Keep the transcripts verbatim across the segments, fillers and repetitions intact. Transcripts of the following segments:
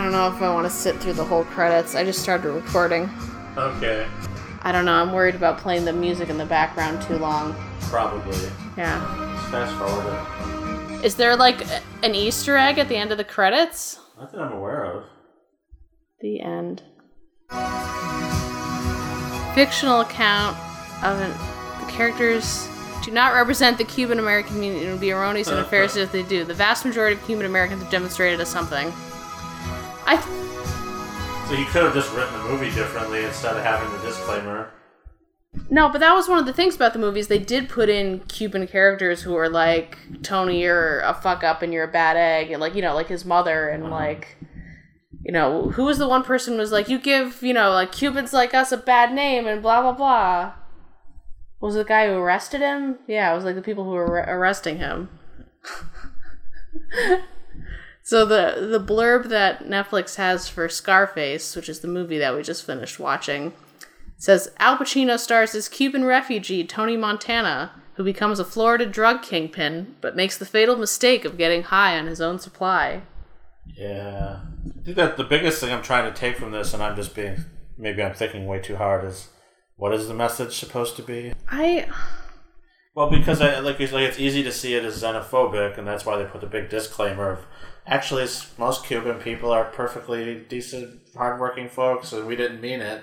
don't know if I want to sit through the whole credits. I just started recording. Okay. I don't know. I'm worried about playing the music in the background too long. Probably. Yeah. Just fast forward it. Is there, like, an Easter egg at the end of the credits? Not that I'm aware of. The end. Fictional account of an, the characters do not represent the Cuban American community. It would be erroneous and unfair if they do. The vast majority of Cuban Americans have demonstrated as something. I. Th- so you could have just written the movie differently instead of having the disclaimer. No, but that was one of the things about the movies. They did put in Cuban characters who were like, Tony, you're a fuck up and you're a bad egg, and like, you know, like his mother, and uh-huh. like, you know, who was the one person who was like, you give, you know, like Cubans like us a bad name and blah blah blah. Was it the guy who arrested him? Yeah, it was like the people who were ar- arresting him. So the the blurb that Netflix has for Scarface, which is the movie that we just finished watching, says Al Pacino stars as Cuban refugee Tony Montana, who becomes a Florida drug kingpin, but makes the fatal mistake of getting high on his own supply. Yeah. I think that the biggest thing I'm trying to take from this, and I'm just being, maybe I'm thinking way too hard, is what is the message supposed to be? I... Well, because I, like, it's, like it's easy to see it as xenophobic, and that's why they put the big disclaimer of, actually, most Cuban people are perfectly decent, hardworking folks, and we didn't mean it.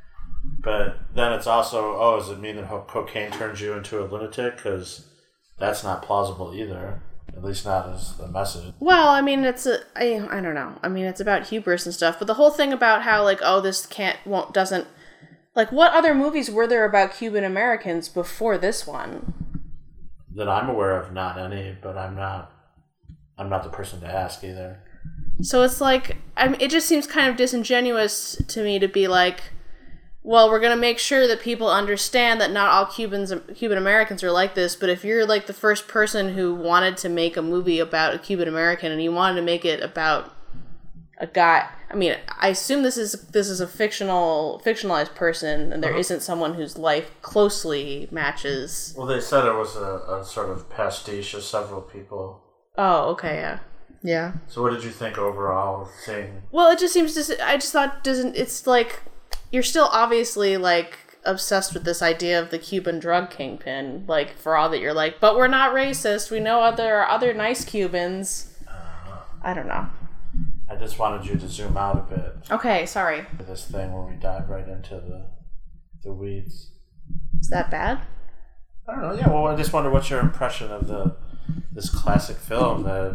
But then it's also, oh, does it mean that cocaine turns you into a lunatic? Because that's not plausible either. At least not as a message. Well, I mean, it's a, I, I don't know. I mean, it's about hubris and stuff. But the whole thing about how, like, oh, this can't, won't, doesn't, like, what other movies were there about Cuban Americans before this one? That I'm aware of, not any, but I'm not, I'm not the person to ask either. So it's like, I mean, it just seems kind of disingenuous to me to be like, well, we're going to make sure that people understand that not all Cubans, Cuban Americans are like this, but if you're like the first person who wanted to make a movie about a Cuban American and you wanted to make it about a guy, I mean, I assume this is this is a fictional, fictionalized person, and there uh-huh. isn't someone whose life closely matches. Well, they said it was a, a sort of pastiche of several people. Oh, okay, yeah. Yeah. So what did you think overall, seeing? Well, it just seems, to, I just thought, doesn't, it's like, you're still obviously, like, obsessed with this idea of the Cuban drug kingpin, like, for all that you're like, but we're not racist, we know there are other nice Cubans. Uh, I don't know. I just wanted you to zoom out a bit. Okay, sorry. This thing where we dive right into the the weeds. Is that bad? I don't know, yeah, well, I just wonder what's your impression of the this classic film that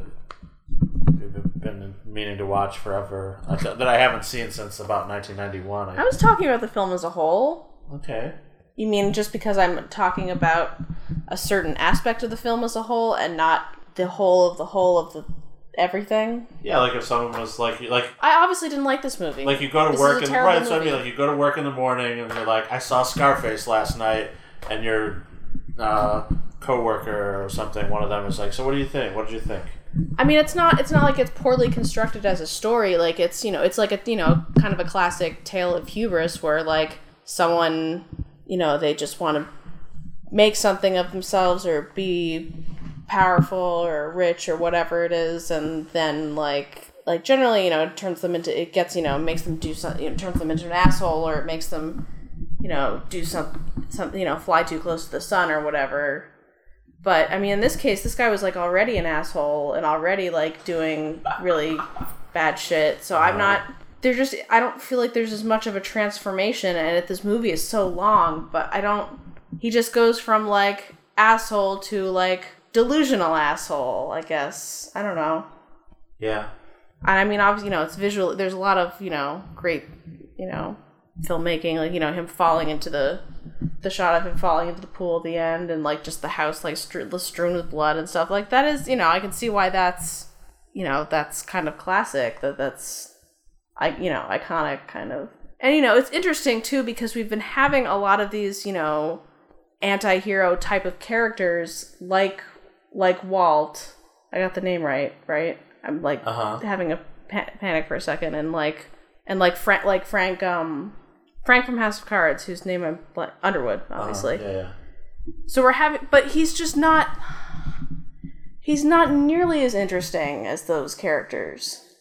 we've been meaning to watch forever, that I haven't seen since about nineteen ninety-one. I, I was talking about the film as a whole. Okay. You mean just because I'm talking about a certain aspect of the film as a whole and not the whole of the whole of the everything? Yeah, like if someone was like... like I obviously didn't like this movie. Like you go to this work... Is a and Right, movie. so I mean, like you go to work in the morning and you're like, I saw Scarface last night, and your uh, co-worker or something, one of them is like, so what do you think? What did you think? I mean, it's not it's not like it's poorly constructed as a story. Like, it's, you know, it's like a, you know, kind of a classic tale of hubris where, like, someone, you know, they just want to make something of themselves or be powerful or rich or whatever it is, and then, like, like generally, you know, it turns them into, it gets, you know, makes them do something, you know, turns them into an asshole, or it makes them, you know, do some, something, you know, fly too close to the sun or whatever. But, I mean, in this case, this guy was, like, already an asshole and already, like, doing really bad shit. So I'm not... There's just... I don't feel like there's as much of a transformation, and this movie is so long, but I don't... He just goes from, like, asshole to, like, delusional asshole, I guess. I don't know. Yeah. And, I mean, obviously, you know, it's visual... There's a lot of, you know, great, you know, filmmaking. Like, you know, him falling into the... The shot of him falling into the pool at the end, and like just the house like stru- strewn with blood and stuff like that is, you know, I can see why that's, you know, that's kind of classic. That that's, I you know, iconic kind of. And you know, it's interesting too because we've been having a lot of these, you know, anti-hero type of characters like like Walt. I got the name right, right? I'm like uh-huh. having a pa- panic for a second, and like and like Frank, like Frank, um. Frank from House of Cards, whose name I'm like Underwood, obviously. Uh, yeah, yeah. So we're having, but he's just not. He's not nearly as interesting as those characters.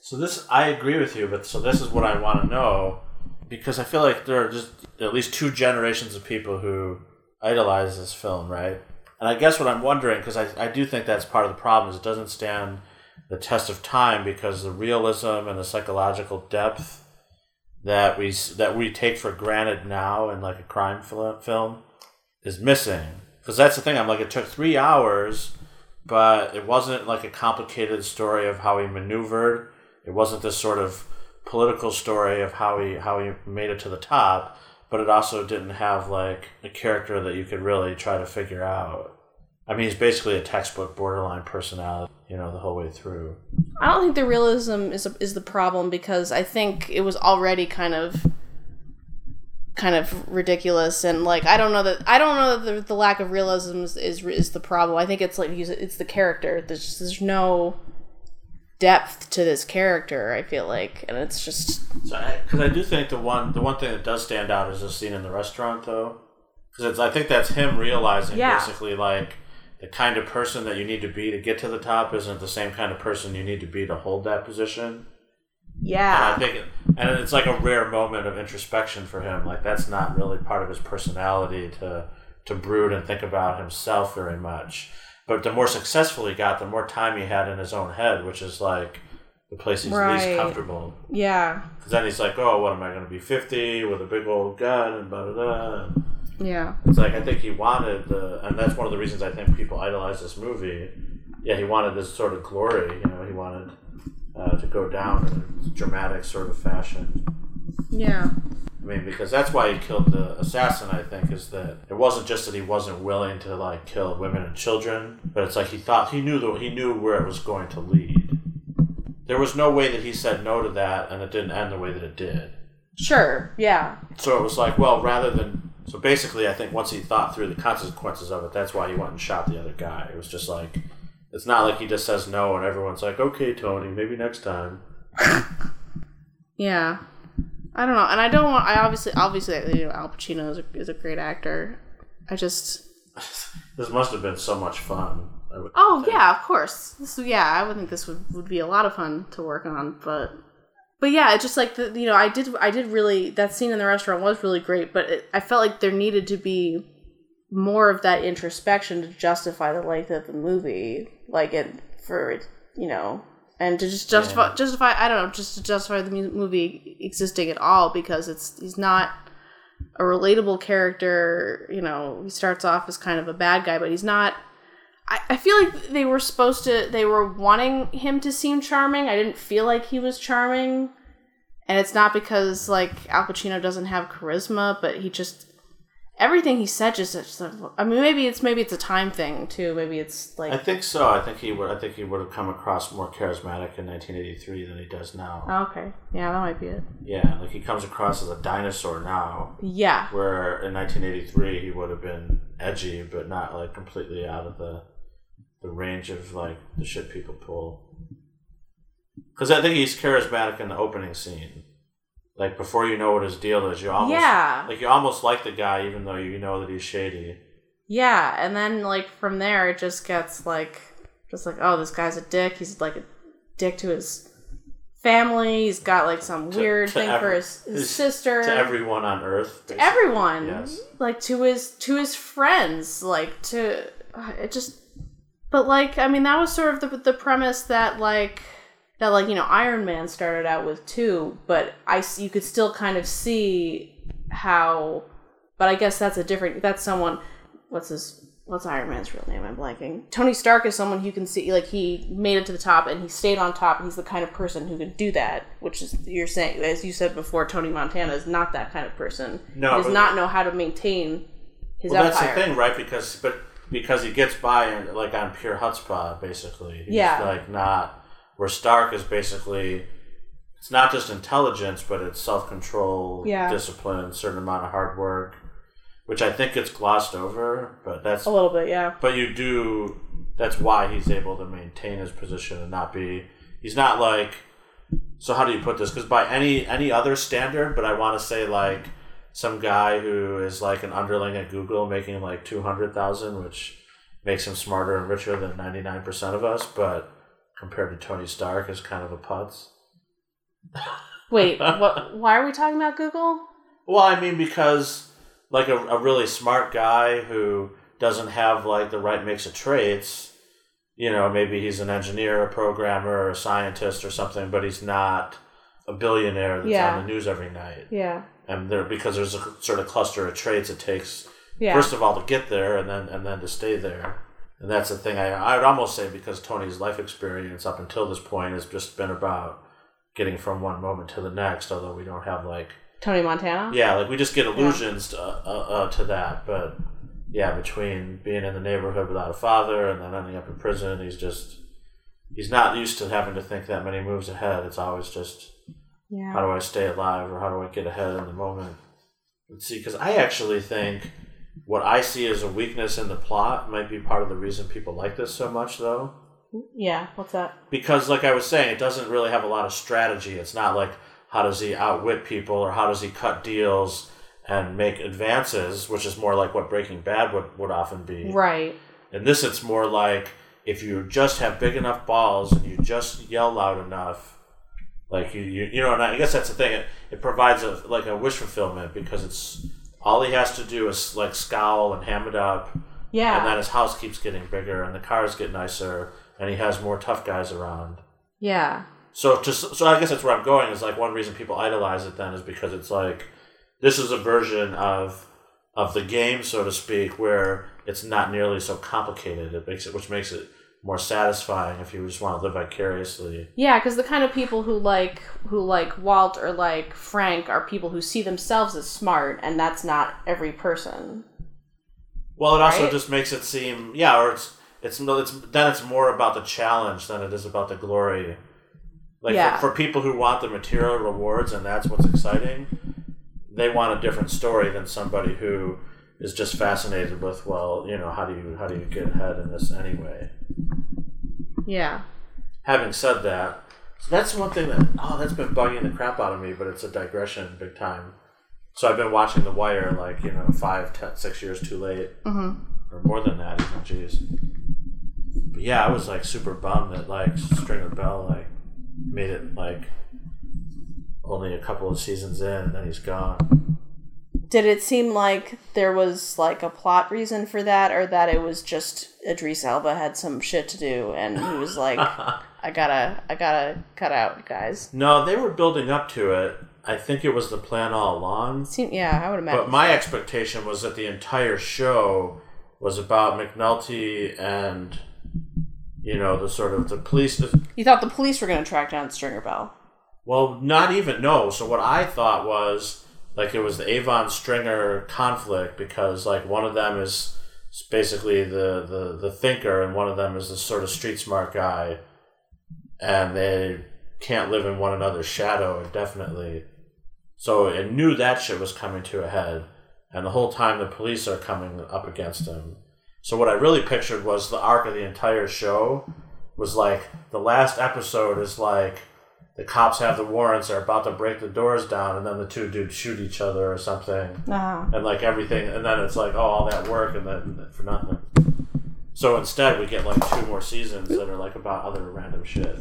So this, I agree with you, but so this is what I want to know, because I feel like there are just at least two generations of people who idolize this film, right? And I guess what I'm wondering, because I, I do think that's part of the problem, is it doesn't stand the test of time because the realism and the psychological depth that we that we take for granted now in like a crime film is missing. Because that's the thing, I'm like, it took three hours, but it wasn't like a complicated story of how he maneuvered. It wasn't this sort of political story of how he how he made it to the top, but it also didn't have like a character that you could really try to figure out. I mean, he's basically a textbook borderline personality, you know, the whole way through. I don't think the realism is a, is the problem, because I think it was already kind of kind of ridiculous, and like I don't know that I don't know that the, the lack of realism is, is is the problem. I think it's like it's the character. There's just, there's no depth to this character, I feel like, and it's just because I, I do think the one the one thing that does stand out is the scene in the restaurant, though, because I think that's him realizing yeah. basically like. The kind of person that you need to be to get to the top isn't the same kind of person you need to be to hold that position. Yeah. And I think, it, and it's like a rare moment of introspection for him. Like that's not really part of his personality to to brood and think about himself very much. But the more successful he got, the more time he had in his own head, which is like the place he's right. least comfortable. Yeah. Because then he's like, oh, what am I going to be, fifty with a big old gun and blah, blah, blah. Yeah. It's like, I think he wanted, the, and that's one of the reasons I think people idolize this movie. Yeah, he wanted this sort of glory, you know, he wanted uh, to go down in a dramatic sort of fashion. Yeah. I mean, because that's why he killed the assassin, I think, is that it wasn't just that he wasn't willing to, like, kill women and children, but it's like he thought, he knew the, he knew where it was going to lead. There was no way that he said no to that, and it didn't end the way that it did. Sure, yeah. So it was like, well, rather than... So basically, I think once he thought through the consequences of it, that's why he went and shot the other guy. It was just like, it's not like he just says no and everyone's like, okay, Tony, maybe next time. Yeah. I don't know. And I don't want, I obviously, obviously, you know, Al Pacino is a, is a great actor. I just... This must have been so much fun. I would oh, think. yeah, of course. This, yeah, I would think this would, would be a lot of fun to work on, but... But yeah, it's just like, the, you know, I did I did really, that scene in the restaurant was really great, but it, I felt like there needed to be more of that introspection to justify the length of the movie, like it, for, you know, and to just justify, yeah. justify, I don't know, just to justify the movie existing at all, because it's, he's not a relatable character, you know, he starts off as kind of a bad guy, but he's not, I, I feel like they were supposed to, they were wanting him to seem charming. I didn't feel like he was charming. And it's not because, like, Al Pacino doesn't have charisma, but he just, everything he said just, just I mean, maybe it's, maybe it's a time thing, too. Maybe it's, like... I think so. I think he would, I think he would have come across more charismatic in nineteen eighty-three than he does now. Oh, okay. Yeah, that might be it. Yeah, like, he comes across as a dinosaur now. Yeah. Where in nineteen eighty-three he would have been edgy, but not, like, completely out of the... the range of like the shit people pull, because I think he's charismatic in the opening scene. Like before you know what his deal is, you almost yeah. like you almost like the guy even though you know that he's shady. Yeah, and then like from there it just gets like just like oh this guy's a dick. He's like a dick to his family. He's got like some to, weird to thing ev- for his, his, his sister. To everyone on Earth. Basically. To everyone. Yes. Like to his to his friends. Like to uh, it just. But, like, I mean, that was sort of the the premise that, like, that, like, you know, Iron Man started out with, too. But I, you could still kind of see how, but I guess that's a different, that's someone, what's his, what's Iron Man's real name? I'm blanking. Tony Stark is someone you can see, like, he made it to the top and he stayed on top. And he's the kind of person who can do that, which is, you're saying, as you said before, Tony Montana is not that kind of person. No. He does not know how to maintain his well, empire. That's the thing, right? Because, but... Because he gets by like on pure chutzpah, basically. He's yeah. like not where Stark is basically. It's not just intelligence, but it's self-control, yeah. discipline, certain amount of hard work, which I think gets glossed over. But that's a little bit, yeah. But you do. That's why he's able to maintain his position and not be. He's not like. So how do you put this? Because by any any other standard, but I want to say like. Some guy who is like an underling at Google making like two hundred thousand, which makes him smarter and richer than ninety-nine percent of us, but compared to Tony Stark is kind of a putz. Wait, what? Why are we talking about Google? Well, I mean, because like a, a really smart guy who doesn't have like the right mix of traits, you know, maybe he's an engineer, a programmer, or a scientist or something, but he's not a billionaire that's Yeah. on the news every night. Yeah. And there, because there's a sort of cluster of traits it takes, Yeah. first of all, to get there, and then and then to stay there. And that's the thing. I I would almost say because Tony's life experience up until this point has just been about getting from one moment to the next. Although we don't have like Tony Montana? yeah, like we just get allusions to, uh, uh, uh, to that. But yeah, between being in the neighborhood without a father and then ending up in prison, he's just he's not used to having to think that many moves ahead. It's always just Yeah. how do I stay alive or how do I get ahead in the moment. Let's see, because I actually think what I see as a weakness in the plot might be part of the reason people like this so much, though. Yeah, what's that? Because, like I was saying, it doesn't really have a lot of strategy. It's not like how does he outwit people or how does he cut deals and make advances, which is more like what Breaking Bad would, would often be. Right. In this, it's more like if you just have big enough balls and you just yell loud enough, like you, you, you know, and I guess that's the thing. It, it provides a like a wish fulfillment because it's all he has to do is like scowl and ham it up, Yeah. and then his house keeps getting bigger and the cars get nicer and he has more tough guys around. Yeah. So just so I guess that's where I'm going is like one reason people idolize it then is because it's like this is a version of of the game, so to speak, where it's not nearly so complicated. It makes it which makes it more satisfying if you just want to live vicariously. Yeah, because the kind of people who like who like Walt or like Frank are people who see themselves as smart, and that's not every person. Well, it also Right? just makes it seem yeah, or it's it's it's then it's more about the challenge than it is about the glory. Like Yeah. for, for people who want the material rewards and that's what's exciting, they want a different story than somebody who is just fascinated with well, you know, how do you how do you get ahead in this anyway? Yeah. Having said that, so that's one thing that oh that's been bugging the crap out of me, but it's a digression big time. So I've been watching The Wire like you know five, ten, six years too late, Mm-hmm. or more than that even. Jeez. But yeah, I was like super bummed that like Stringer Bell like made it like only a couple of seasons in and then he's gone. Did it seem like there was like a plot reason for that, or that it was just Idris Elba had some shit to do and he was like, I gotta, I gotta cut out, guys? No, they were building up to it. I think it was the plan all along. Seem, yeah, I would imagine. But my expectation was that the entire show was about McNulty and, you know, the sort of the police. You thought the police were going to track down Stringer Bell? Well, not even, no. So what I thought was, like, it was the Avon Stringer conflict because, like, one of them is basically the, the, the thinker and one of them is the sort of street smart guy. And they can't live in one another's shadow indefinitely. So I knew that shit was coming to a head. And the whole time the police are coming up against him. So what I really pictured was the arc of the entire show was like, the last episode is like, the cops have the warrants, they're about to break the doors down, and then the two dudes shoot each other or something. Uh-huh. And like everything, and then it's like, oh, all that work, and then for nothing. So instead, we get like two more seasons that are like about other random shit.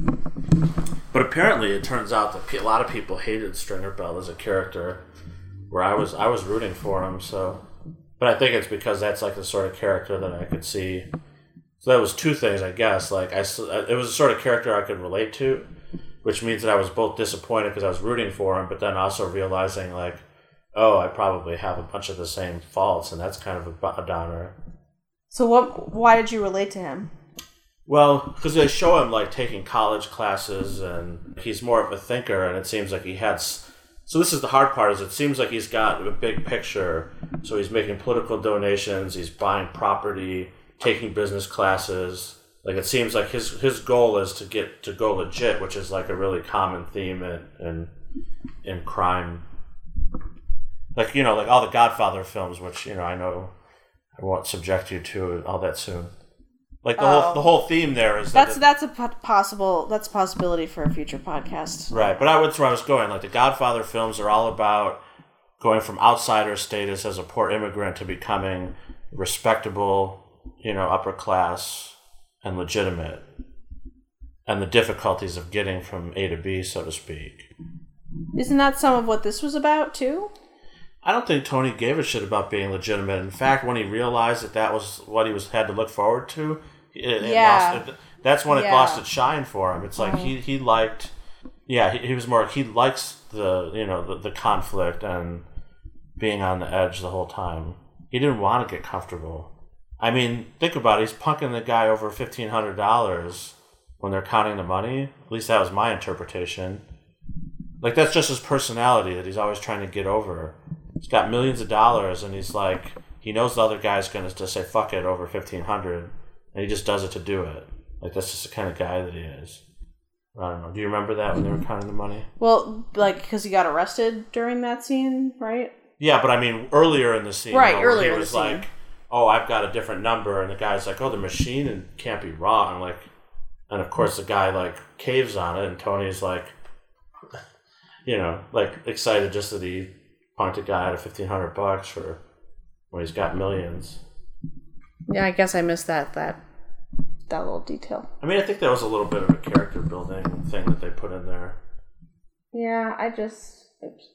But apparently, it turns out that a lot of people hated Stringer Bell as a character, where I was I was rooting for him. So, but I think it's because that's like the sort of character that I could see. So that was two things, I guess. Like I, it was a sort of character I could relate to, which means that I was both disappointed because I was rooting for him, but then also realizing like, oh, I probably have a bunch of the same faults, and that's kind of a, a downer. So what? Why did you relate to him? Well, because they show him like taking college classes, and he's more of a thinker, and it seems like he had. S- so this is the hard part: is it seems like he's got a big picture. So he's making political donations, he's buying property, taking business classes. Like it seems like his his goal is to get to go legit, which is like a really common theme in in, in crime. Like you know, like all the Godfather films, which you know I know I won't subject you to all that soon. Like the Oh. whole the whole theme there is that That's the, that's a po- possible that's a possibility for a future podcast. right. But I that's where I was going. Like the Godfather films are all about going from outsider status as a poor immigrant to becoming respectable, you know, upper class and legitimate. and the difficulties of getting from A to B, so to speak. Isn't that some of what this was about, too? I don't think Tony gave a shit about being legitimate. In fact, when he realized that that was what he was had to look forward to, it, it yeah. lost, it, that's when it yeah. lost its shine for him. It's like mm. he, he liked, yeah, he, he was more, he likes the, you know, the, the conflict and being on the edge the whole time. He didn't want to get comfortable. I mean, think about it. He's punking the guy over fifteen hundred dollars when they're counting the money. At least that was my interpretation. Like, that's just his personality that he's always trying to get over. He's got millions of dollars, and he's like, he knows the other guy's going to just say, fuck it, over fifteen hundred dollars, and he just does it to do it. Like, that's just the kind of guy that he is. I don't know. Do you remember that when they were counting the money? Well, like, because he got arrested during that scene, right? Yeah, but I mean, earlier in the scene, right, though, earlier he was in the like, scene. oh, I've got a different number, and the guy's like, oh, the machine can't be wrong. Like, and of course the guy like caves on it, and Tony's like, you know, like excited just that he punked a guy out of fifteen hundred bucks for when he's got millions. Yeah, I guess I missed that that that little detail. I mean, I think that was a little bit of a character building thing that they put in there. Yeah, I just. Oops.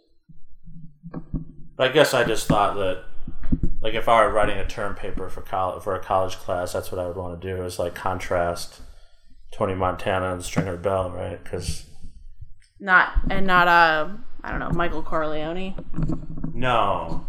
But I guess I just thought that, like, if I were writing a term paper for college, for a college class, that's what I would want to do, is like contrast Tony Montana and Stringer Bell, right? Because not and not uh I don't know, Michael Corleone. No,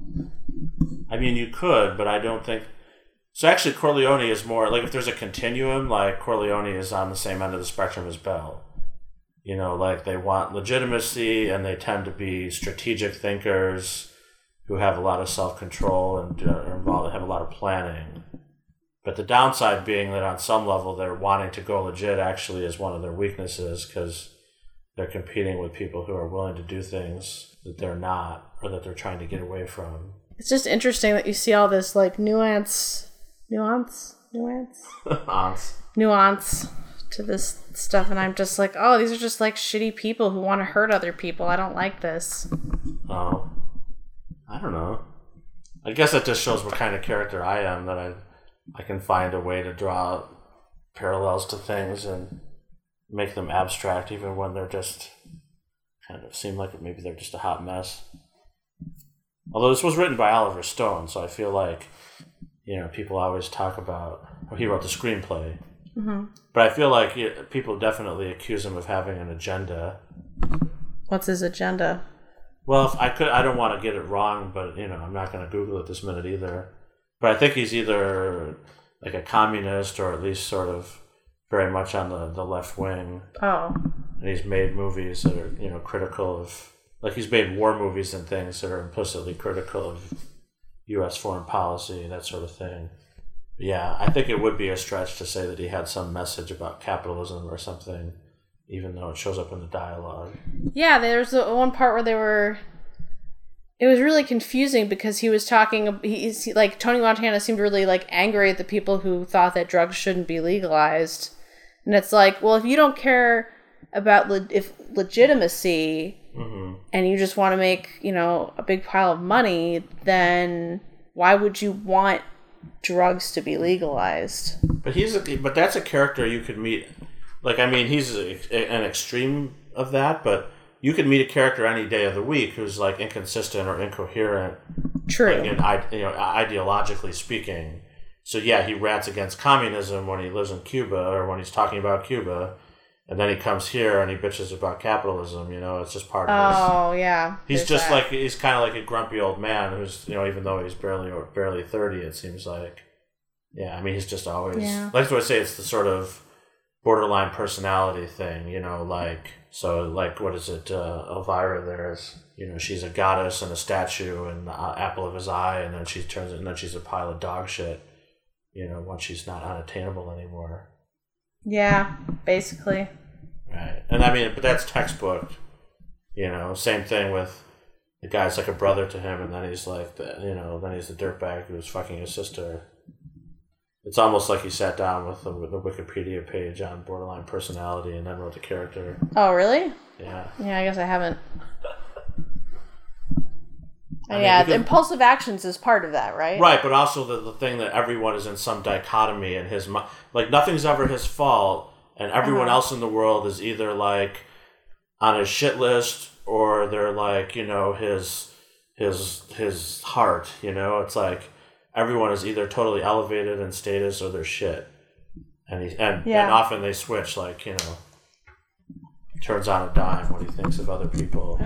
I mean you could, but I don't think. So actually, Corleone is more like, if there's a continuum, like Corleone is on the same end of the spectrum as Bell. You know, like they want legitimacy, and they tend to be strategic thinkers who have a lot of self-control and uh, are involved, have a lot of planning. But the downside being that on some level they're wanting to go legit actually is one of their weaknesses, because they're competing with people who are willing to do things that they're not, or that they're trying to get away from. It's just interesting that you see all this like nuance, nuance, nuance, nuance, nuance to this stuff, and I'm just like, oh, these are just like shitty people who want to hurt other people. I don't like this. Oh, I don't know. I guess it just shows what kind of character I am, that I I can find a way to draw parallels to things and make them abstract, even when they're just kind of seem like maybe they're just a hot mess. Although this was written by Oliver Stone, so I feel like, you know, people always talk about how he wrote the screenplay. Mm-hmm. But I feel like it, people definitely accuse him of having an agenda. What's his agenda? Well, if I could, I don't want to get it wrong, but, you know, I'm not going to Google it this minute either. But I think he's either like a communist, or at least sort of very much on the, the left wing. Oh. And he's made movies that are, you know, critical of, like he's made war movies and things that are implicitly critical of U S foreign policy, that sort of thing. But yeah, I think it would be a stretch to say that he had some message about capitalism or something, even though it shows up in the dialogue. Yeah, there's the one part where they were... It was really confusing because he was talking... He's he, like, Tony Montana seemed really, like, angry at the people who thought that drugs shouldn't be legalized. And it's like, well, if you don't care about le- if legitimacy, mm-hmm. and you just want to make, you know, a big pile of money, then why would you want drugs to be legalized? But he's a, but that's a character you could meet. Like, I mean, he's a, a, an extreme of that, but you could meet a character any day of the week who's like inconsistent or incoherent. True. Like, in, you know, ideologically speaking. So yeah, he rants against communism when he lives in Cuba, or when he's talking about Cuba, and then he comes here and he bitches about capitalism. You know, it's just part of his. Oh yeah. He's There's just that. like he's kind of like a grumpy old man who's, you know, even though he's barely or barely thirty, it seems like. Yeah, I mean, he's just always. Yeah. That's what I say. It's the sort of borderline personality thing, you know, like so, like what is it? Uh, Elvira, there's, you know, she's a goddess and a statue and the apple of his eye, and then she turns it, and then she's a pile of dog shit. You know, once she's not unattainable anymore. Yeah, basically. Right. And I mean, but that's textbook. You know, same thing with the guy's like a brother to him, and then he's like, the, you know, then he's the dirtbag who's fucking his sister. It's almost like he sat down with the, with the Wikipedia page on borderline personality and then wrote the character. Oh, really? Yeah. Yeah, I guess I haven't. I mean, yeah, because, impulsive actions is part of that, right? Right, but also the, the thing that everyone is in some dichotomy in his mind. Like, nothing's ever his fault, and everyone uh-huh. else in the world is either like on his shit list or they're like, you know, his his his heart, you know? It's like everyone is either totally elevated in status or they're shit. And he and, yeah. and often they switch, like, you know, turns on a dime when he thinks of other people.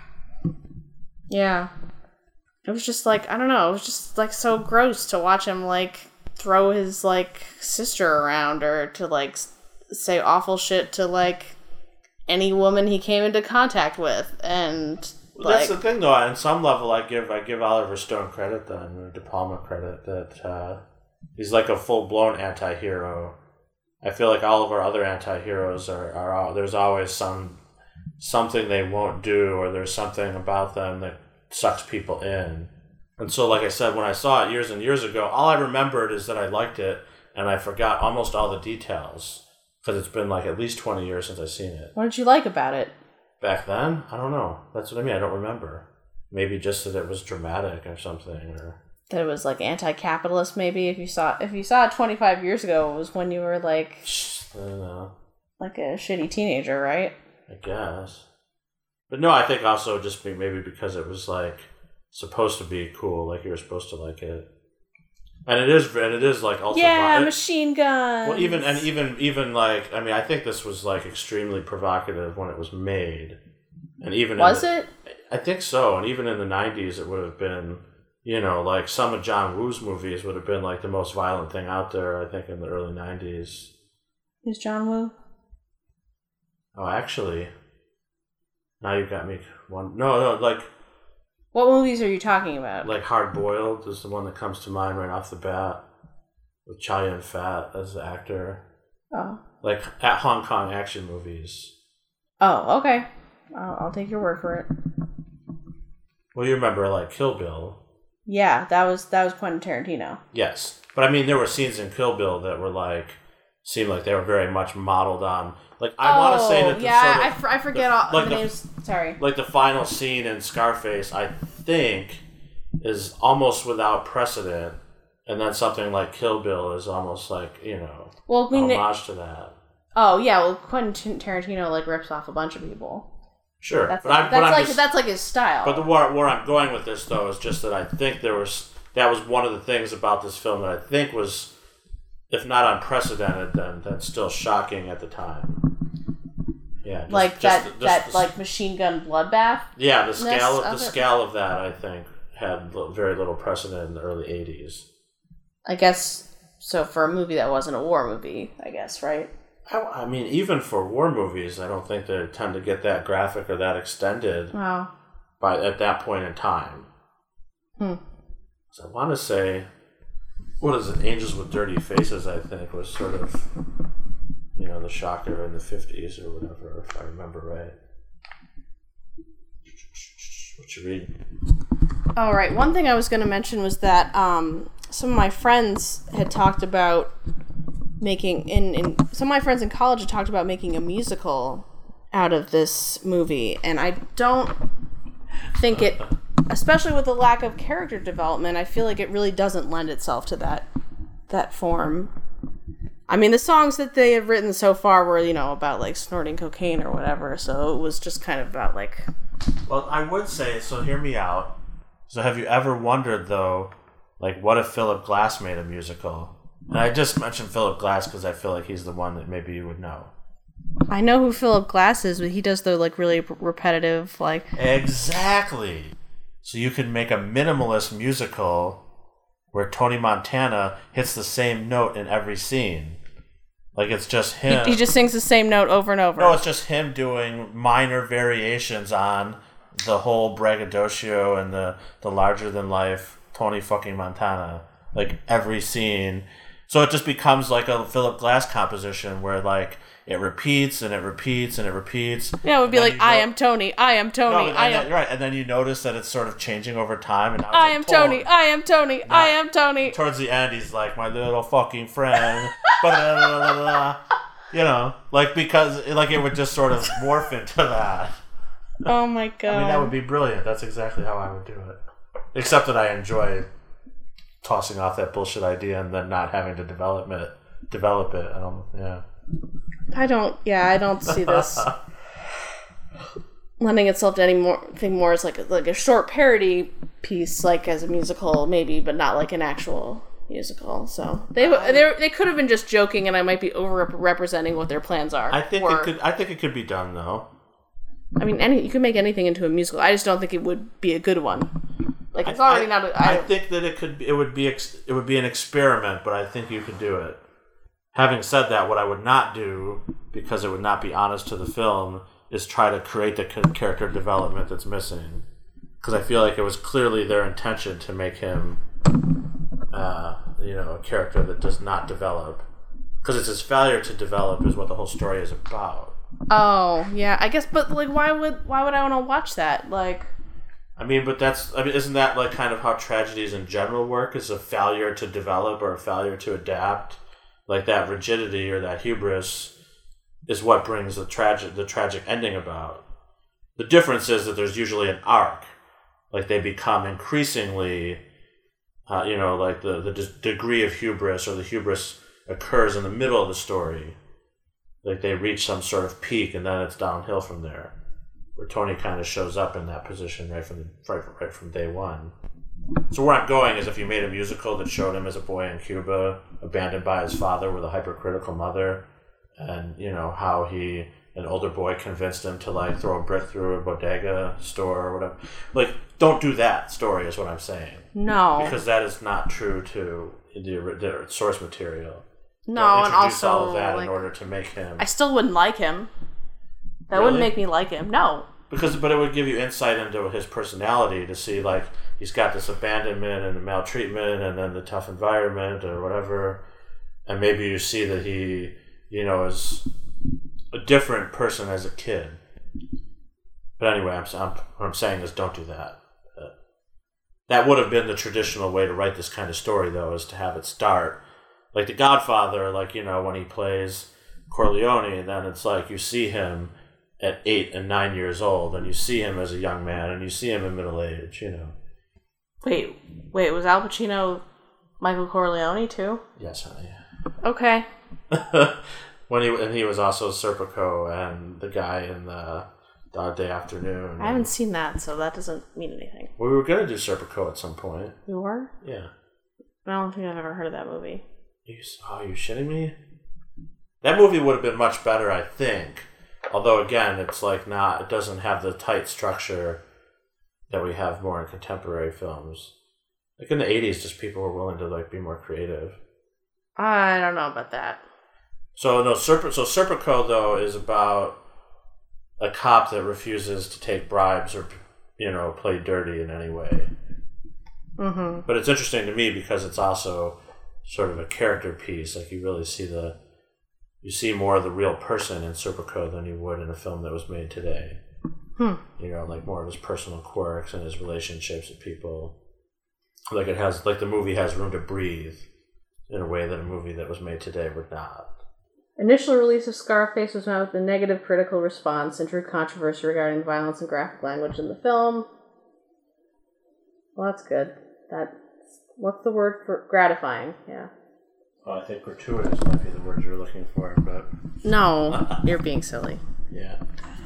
Yeah. It was just like, I don't know, it was just like so gross to watch him like throw his like sister around or to like say awful shit to like any woman he came into contact with. And well, like, that's the thing though, on some level I give I give Oliver Stone credit then, or De Palma credit, that uh, he's like a full blown anti hero. I feel like all of our other anti heroes are, are there's always some something they won't do, or there's something about them that sucks people in. And so, like I said, when I saw it years and years ago, all I remembered is that I liked it, and I forgot almost all the details, because it's been like at least twenty years since I've seen it. What did you like about it? Back then? I don't know. That's what I mean. I don't remember. Maybe just that it was dramatic or something, or that it was like anti-capitalist. Maybe if you saw if you saw it twenty-five years ago, it was when you were like I don't know, like a shitty teenager, right? I guess. But no, I think also just maybe because it was like supposed to be cool, like you were supposed to like it, and it is, and it is like ultra. Yeah, vi- machine guns. Well, even and even even like I mean, I think this was like extremely provocative when it was made, and even was in the, it? I think so, and even in the nineties, it would have been, you know, like some of John Woo's movies would have been like the most violent thing out there. I think in the early nineties. Who's John Woo? Oh, actually. Now you got me one. No, no, like. What movies are you talking about? Like Hard Boiled is the one that comes to mind right off the bat, with Chow Yun-fat as the actor. Oh. Like at Hong Kong action movies. Oh, okay. I'll, I'll take your word for it. Well, you remember like Kill Bill. Yeah, that was that was Quentin Tarantino. Yes, but I mean there were scenes in Kill Bill that were like seemed like they were very much modeled on. Like I oh, want to say that. The, yeah, sort of, I, f- I forget the, all like the, the names. Sorry. Like the final scene in Scarface, I think, is almost without precedent, and then something like Kill Bill is almost like, you know, well, I mean, homage it, to that. Oh yeah, well Quentin Tarantino like rips off a bunch of people. Sure, that's but like, I'm, that's but I'm like just, that's like his style. But the where, where I'm going with this though is just that I think there was that was one of the things about this film that I think was, if not unprecedented, then that's still shocking at the time. Yeah, just, like just that the, just that the, like machine gun bloodbath. Yeah, the scale of, of the it. scale of that I think had very little precedent in the early eighties. I guess so for a movie that wasn't a war movie. I guess right. I, I mean, even for war movies, I don't think they tend to get that graphic or that extended. Wow. By at that point in time. Hmm. So I want to say, what is it? Angels with Dirty Faces, I think, was sort of, you know, the shocker in the fifties or whatever, if I remember right. What you read? All right. One thing I was going to mention was that um, some of my friends had talked about making in, in some of my friends in college had talked about making a musical out of this movie, and I don't think it, especially with the lack of character development, I feel like it really doesn't lend itself to that that form. I mean, the songs that they have written so far were, you know, about like snorting cocaine or whatever, so it was just kind of about like. Well, I would say, so hear me out. So have you ever wondered though, like, what if Philip Glass made a musical? And I just mentioned Philip Glass because I feel like he's the one that maybe you would know. I know who Philip Glass is, but he does the like really repetitive like. Exactly. So you could make a minimalist musical where Tony Montana hits the same note in every scene. Like it's just him. He, he just sings the same note over and over. No, it's just him doing minor variations on the whole braggadocio and the, the larger than life Tony fucking Montana. Like every scene. So it just becomes like a Philip Glass composition where like it repeats and it repeats and it repeats. Yeah, it would be like, I am Tony, I am Tony, no, I and am... then, right, and then you notice that it's sort of changing over time. And now it's I like, am Tony, I am Tony, Not, I am Tony. Towards the end, he's like, my little fucking friend. You know, like, because, like, it would just sort of morph into that. Oh my god. I mean, that would be brilliant. That's exactly how I would do it. Except that I enjoy tossing off that bullshit idea and then not having to develop it. Develop it. I don't, yeah. I don't. Yeah, I don't see this lending itself to anything more as like a, like a short parody piece, like as a musical, maybe, but not like an actual musical. So they they they could have been just joking, and I might be over representing what their plans are. I think or, it could. I think it could be done though. I mean, any you could make anything into a musical. I just don't think it would be a good one. Like it's already I, not. A, I, I think that it could. Be, it would be. Ex, it would be an experiment, but I think you could do it. Having said that, what I would not do, because it would not be honest to the film, is try to create the character development that's missing. Because I feel like it was clearly their intention to make him, uh, you know, a character that does not develop. Because it's his failure to develop is what the whole story is about. Oh yeah, I guess. But like, why would why would I want to watch that? Like, I mean, but that's. I mean, isn't that like kind of how tragedies in general work? Is a failure to develop or a failure to adapt. Like that rigidity or that hubris is what brings the tragic the tragic ending about. The difference is that there's usually an arc. Like they become increasingly, uh, you know, like the, the d- degree of hubris or the hubris occurs in the middle of the story. Like they reach some sort of peak and then it's downhill from there. Where Tony kind of shows up in that position right from right, right from day one. So where I'm going is if you made a musical that showed him as a boy in Cuba, abandoned by his father with a hypercritical mother, and, you know, how he, an older boy, convinced him to, like, throw a brick through a bodega store or whatever. Like, don't do that story is what I'm saying. No. Because that is not true to the, the source material. No, don't and also, all of that like, in order to make him... I still wouldn't like him. That Really? wouldn't make me like him. No. Because, but it would give you insight into his personality to see, like, he's got this abandonment and maltreatment and then the tough environment or whatever. And maybe you see that he, you know, is a different person as a kid. But anyway, I'm, I'm, what I'm saying is don't do that. Uh, that would have been the traditional way to write this kind of story, though, is to have it start. Like The Godfather, like, you know, when he plays Corleone, then it's like you see him at eight and nine years old, and you see him as a young man, and you see him in middle age, you know. Wait, wait, was Al Pacino Michael Corleone too? Yes, honey. Okay. when he and he was also Serpico and the guy in the Dog Day Afternoon. I haven't seen that, so that doesn't mean anything. We were gonna do Serpico at some point. We were? Yeah. I don't think I've ever heard of that movie. You, oh, are you shitting me? That movie would have been much better, I think. Although, again, it's like not, it doesn't have the tight structure that we have more in contemporary films. Like in the eighties, just people were willing to like be more creative. I don't know about that. So no, Serp- so Serpico though is about a cop that refuses to take bribes or, you know, play dirty in any way. Mm-hmm. But it's interesting to me because it's also sort of a character piece. Like you really see the, you see more of the real person in Serpico than you would in a film that was made today. Hmm. You know, like more of his personal quirks and his relationships with people. Like it has, like the movie has room to breathe in a way that a movie that was made today would not. Initial release of Scarface was met with a negative critical response and drew controversy regarding violence and graphic language in the film. Well, that's good. That what's the word for gratifying? Yeah. Well, I think gratuitous might be the word you're looking for, but no, you're being silly. Yeah.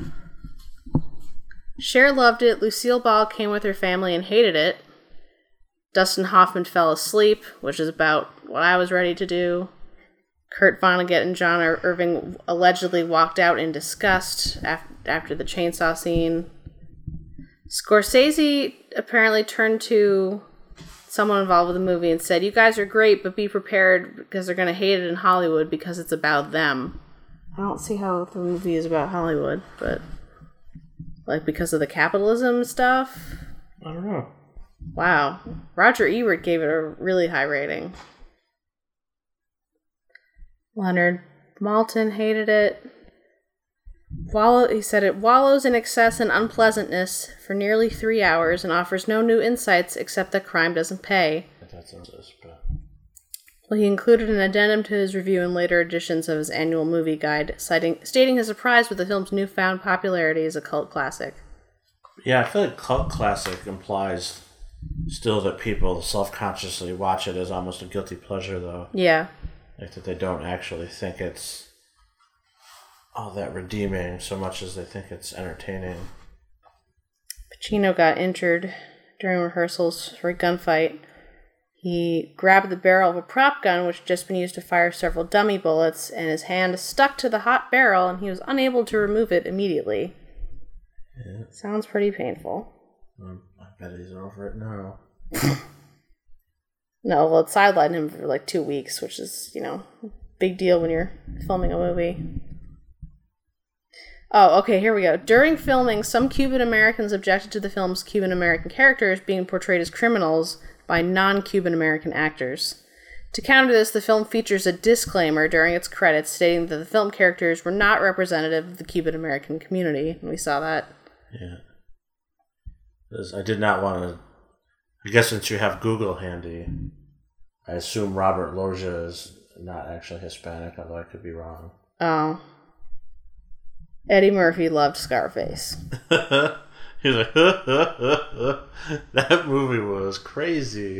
Cher loved it. Lucille Ball came with her family and hated it. Dustin Hoffman fell asleep, which is about what I was ready to do. Kurt Vonnegut and John Irving allegedly walked out in disgust after, after the chainsaw scene. Scorsese apparently turned to someone involved with the movie and said, "You guys are great, but be prepared because they're going to hate it in Hollywood because it's about them." I don't see how the movie is about Hollywood, but like because of the capitalism stuff? I don't know. Wow. Roger Ebert gave it a really high rating. Leonard Maltin hated it. Wallow, he said it wallows in excess and unpleasantness for nearly three hours and offers no new insights except that crime doesn't pay. That's this, but... Well, he included an addendum to his review in later editions of his annual movie guide, citing, stating his surprise with the film's newfound popularity as a cult classic. Yeah, I feel like cult classic implies still that people self-consciously watch it as almost a guilty pleasure, though. Yeah. Like that they don't actually think it's all that redeeming so much as they think it's entertaining. Pacino got injured during rehearsals for a gunfight. He grabbed the barrel of a prop gun, which had just been used to fire several dummy bullets, and his hand stuck to the hot barrel, and he was unable to remove it immediately. Yeah. Sounds pretty painful. Um, I bet he's over it now. No, well, it sidelined him for like two weeks, which is, you know, a big deal when you're filming a movie. Oh, okay, here we go. During filming, some Cuban Americans objected to the film's Cuban American characters being portrayed as criminals by non-Cuban American actors. To counter this, the film features a disclaimer during its credits stating that the film characters were not representative of the Cuban American community. And we saw that. Yeah. I did not want to... I guess since you have Google handy, I assume Robert Loggia is not actually Hispanic, although I could be wrong. Oh. Eddie Murphy loved Scarface. He's like, that movie was crazy.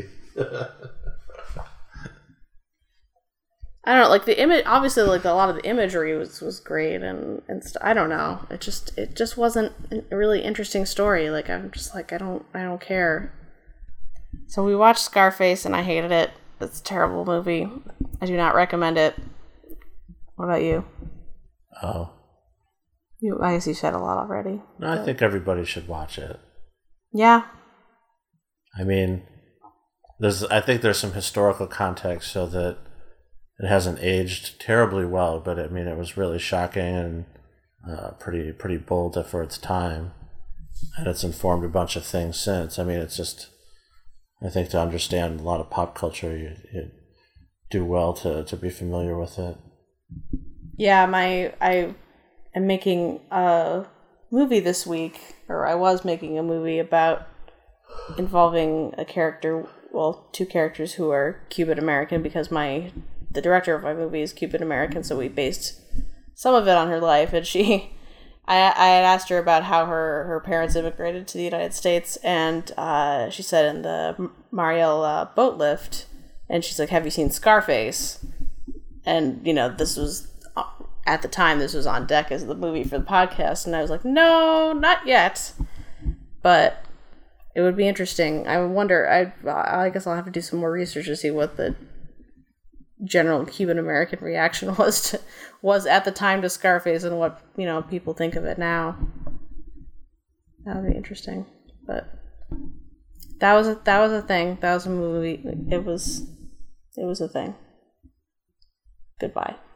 I don't know, like the image, obviously like a lot of the imagery was, was great and, and st- I don't know. It just, it just wasn't a really interesting story. Like, I'm just like, I don't, I don't care. So we watched Scarface and I hated it. It's a terrible movie. I do not recommend it. What about you? Oh. You, I guess you said a lot already. No, I think everybody should watch it. Yeah. I mean, there's. I think there's some historical context so that it hasn't aged terribly well, but I mean, it was really shocking and uh, pretty pretty bold for its time, and it's informed a bunch of things since. I mean, it's just. I think to understand a lot of pop culture, you, you do well to, to be familiar with it. Yeah, my I am making a movie this week, or I was making a movie about involving a character, well, two characters who are Cuban American because my the director of my movie is Cuban American, so we based some of it on her life, and she. I, I had asked her about how her, her parents immigrated to the United States, and uh, she said in the Mariel uh, boat lift, and she's like, have you seen Scarface? And, you know, this was, at the time, this was on deck as the movie for the podcast, and I was like, no, not yet. But it would be interesting. I wonder, I, I guess I'll have to do some more research to see what the general Cuban American reaction was to was at the time to Scarface and what, you know, people think of it now. That would be interesting. But that was a that was a thing. That was a movie. It was it was a thing. Goodbye.